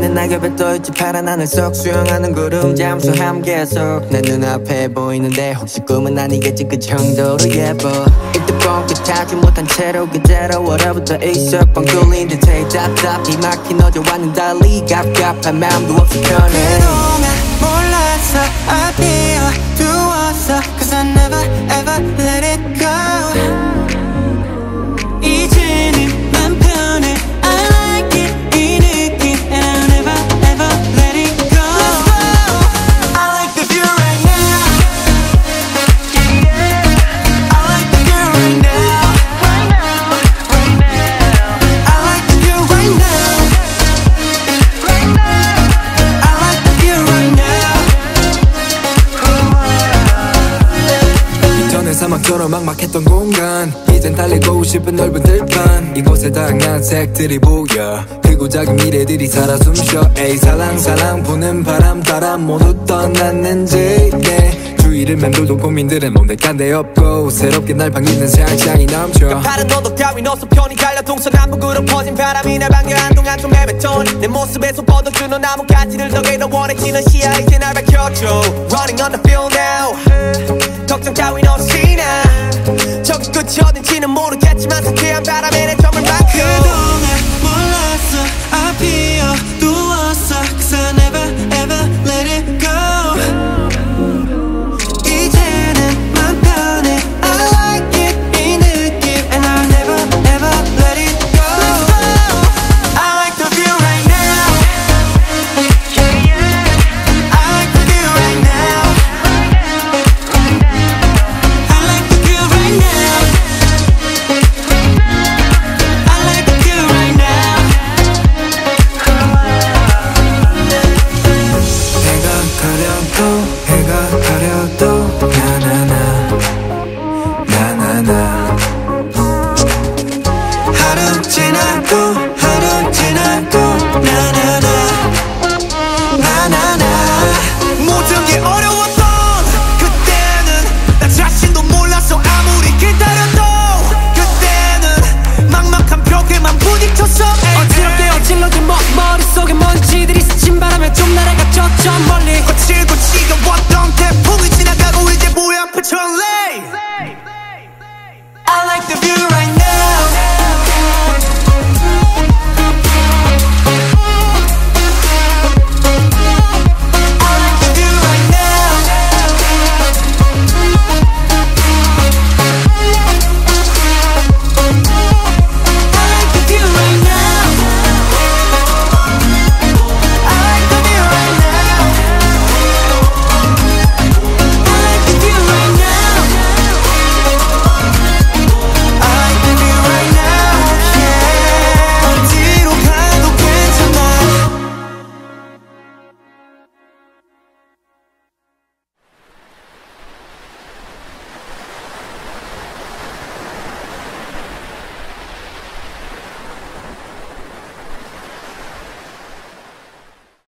낮은 낙엽에 떠있지 파란 하늘 속 수영하는 구름 잠수함 계속 내 눈앞에 보이는데 혹시 꿈은 아니겠지 그 정도로 예뻐 이때 뻥끗하지 못한 채로 그대로 얼어붙어 있어 뻥 뚫린 듯해 답답히 막힌 어제와는 달리 갑갑한 마음도 없이 편해 그동안 몰랐어 I 비워두었어 Cause I never ever let it go 이제는 맘 편해 I like it 이 느낌 And I'll never ever let it go Let's go I like the view right now I like the view right now Right now Right now I like the view right now Right now I like the view right now 이전엔 사막처럼 막막했던 공간 이젠 달리고 싶은 넓은 들판 이곳에 다양한 색들이 보여 크고 작은 미래들이 살아 숨쉬어 에이 살랑살랑 부는 바람 따라 모두 떠났는지 내 주위를 맴돌던 고민들은 뭔데간 데 없고 새롭게 날 반기는 세상이 넘쳐 파란 너도 따윈 없어 편히 달려 동서남북으로 퍼진 바람이 날 반겨 한동안 좀 헤맸던 내 모습에서 뻗어주는 나뭇가지를 덕에 더 원해지는 시야 이제 날 밝혀줘 Running on the field now 걱정 따윈 없이 나 저기 끝이 어딘지는 모르겠지만 상쾌한 바람에 내